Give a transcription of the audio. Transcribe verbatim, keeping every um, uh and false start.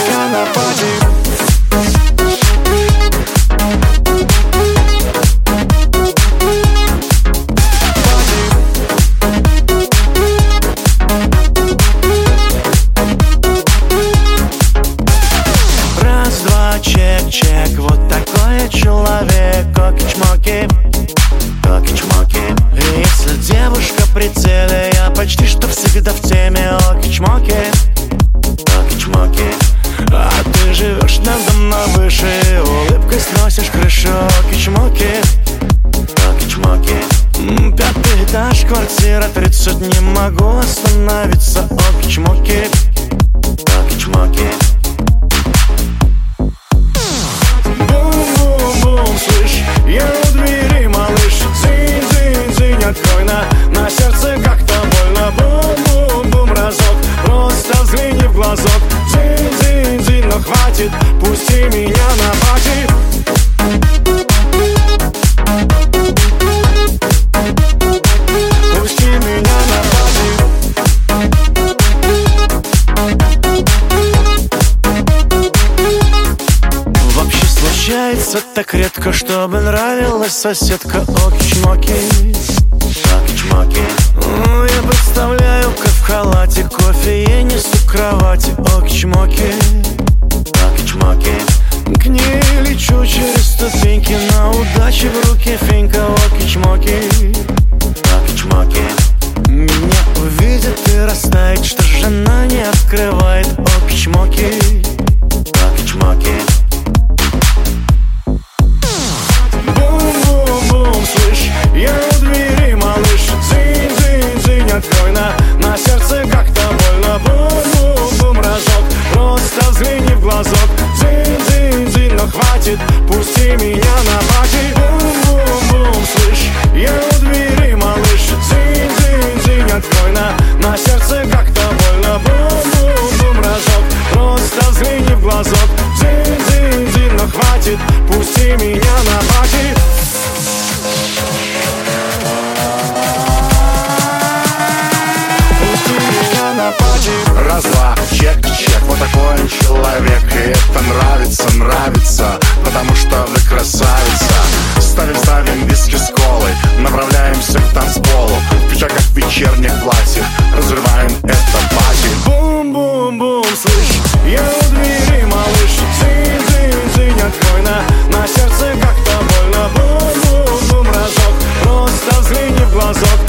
меня на пати. Чек, вот такой человек. Коки-чмоки, коки-чмоки. И если девушка в прицеле, я почти что всегда в теме. Оки-чмоки, коки-чмоки. А ты живешь надо мной выше, улыбкой сносишь крышу. Оки-чмоки, коки-чмоки. Пятый этаж, квартира тридцать, не могу остановиться. Оки-чмоки, коки-чмоки. Слышь, я у двери, малыш. Дзынь-дзынь-дзынь, открой на, на сердце как-то больно. Бум-бум-бум, разок, просто взгляни в глазок. Дзынь-дзынь-дзынь, но хватит, пусти меня на пати. Пусти меня на пати. Вообще случается так редко, чтобы нравилась соседка. Оки-чмоки, коки-чмоки. Я представляю, как в халате кофе я несу к кровати. Оки-чмоки, коки-чмоки. К ней лечу через ступеньки, на удаче в руке фенька. Оки-чмоки, коки-чмоки. Меня увидит и растает, что жена не открывает. Оки-чмоки, коки-чмоки. Слышь, я у двери, малыш. Дзынь-дзынь-дзынь, открой на, на сердце как-то больно. Бум-бум-бум, разок, просто взгляни в глазок. Дзынь-дзынь-дзынь, но хватит, пусти меня на пати. Бум-бум-бум, слышь, я у двери, малыш. Дзынь-дзынь-дзынь, открой на, на сердце как-то больно. Бум-бум-бум, разок, просто взгляни в глазок. Дзынь-дзынь-дзынь, но хватит, пусти меня на пати. Раз-два, чек-чек, вот такой он человек. И это нравится, нравится, потому что вы красавица. Ставим-ставим виски с колой, направляемся к танцполу. В пиджаках, в вечерних платьях разрываем это пати. Бум-бум-бум, слышь, я у двери, малыш. Дзынь-дзынь-дзынь, открой на, на сердце как-то больно. Бум-бум-бум, разок, просто взгляни в глазок.